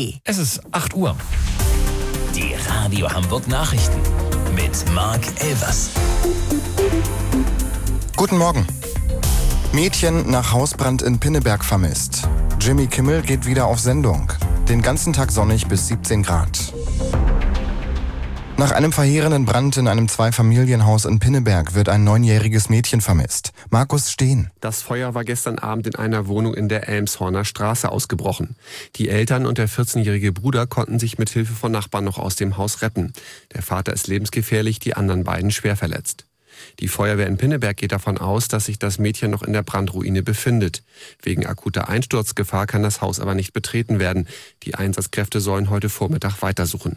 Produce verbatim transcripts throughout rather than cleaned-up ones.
G. Es ist acht Uhr. Die Radio Hamburg Nachrichten mit Marc Elvers. Guten Morgen. Mädchen nach Hausbrand in Pinneberg vermisst. Jimmy Kimmel geht wieder auf Sendung. Den ganzen Tag sonnig bis siebzehn Grad. Nach einem verheerenden Brand in einem Zweifamilienhaus in Pinneberg wird ein neunjähriges Mädchen vermisst. Markus Steen. Das Feuer war gestern Abend in einer Wohnung in der Elmshorner Straße ausgebrochen. Die Eltern und der vierzehnjährige Bruder konnten sich mit Hilfe von Nachbarn noch aus dem Haus retten. Der Vater ist lebensgefährlich, die anderen beiden schwer verletzt. Die Feuerwehr in Pinneberg geht davon aus, dass sich das Mädchen noch in der Brandruine befindet. Wegen akuter Einsturzgefahr kann das Haus aber nicht betreten werden. Die Einsatzkräfte sollen heute Vormittag weitersuchen.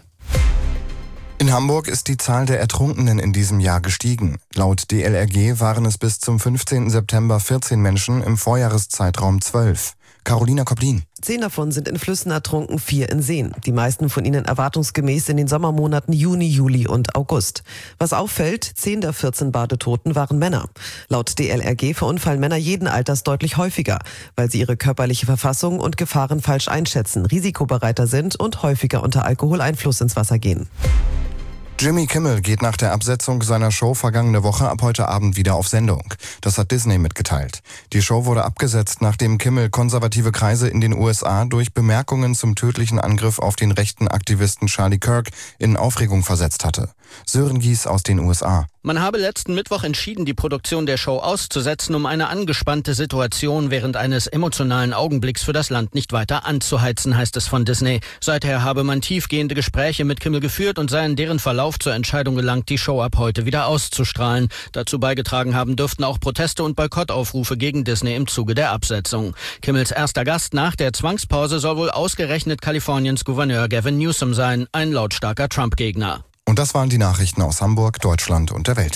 In Hamburg ist die Zahl der Ertrunkenen in diesem Jahr gestiegen. Laut D L R G waren es bis zum fünfzehnten September vierzehn Menschen, im Vorjahreszeitraum zwölf. Carolina Koplin. Zehn davon sind in Flüssen ertrunken, vier in Seen. Die meisten von ihnen erwartungsgemäß in den Sommermonaten Juni, Juli und August. Was auffällt, zehn der vierzehn Badetoten waren Männer. Laut D L R G verunfallen Männer jeden Alters deutlich häufiger, weil sie ihre körperliche Verfassung und Gefahren falsch einschätzen, risikobereiter sind und häufiger unter Alkoholeinfluss ins Wasser gehen. Jimmy Kimmel geht nach der Absetzung seiner Show vergangene Woche ab heute Abend wieder auf Sendung. Das hat Disney mitgeteilt. Die Show wurde abgesetzt, nachdem Kimmel konservative Kreise in den U S A durch Bemerkungen zum tödlichen Angriff auf den rechten Aktivisten Charlie Kirk in Aufregung versetzt hatte. Sören Gies aus den U S A. Man habe letzten Mittwoch entschieden, die Produktion der Show auszusetzen, um eine angespannte Situation während eines emotionalen Augenblicks für das Land nicht weiter anzuheizen, heißt es von Disney. Seither habe man tiefgehende Gespräche mit Kimmel geführt und sei in deren Verlauf zur Entscheidung gelangt, die Show ab heute wieder auszustrahlen. Dazu beigetragen haben dürften auch Proteste und Boykottaufrufe gegen Disney im Zuge der Absetzung. Kimmels erster Gast nach der Zwangspause soll wohl ausgerechnet Kaliforniens Gouverneur Gavin Newsom sein, ein lautstarker Trump-Gegner. Und das waren die Nachrichten aus Hamburg, Deutschland und der Welt.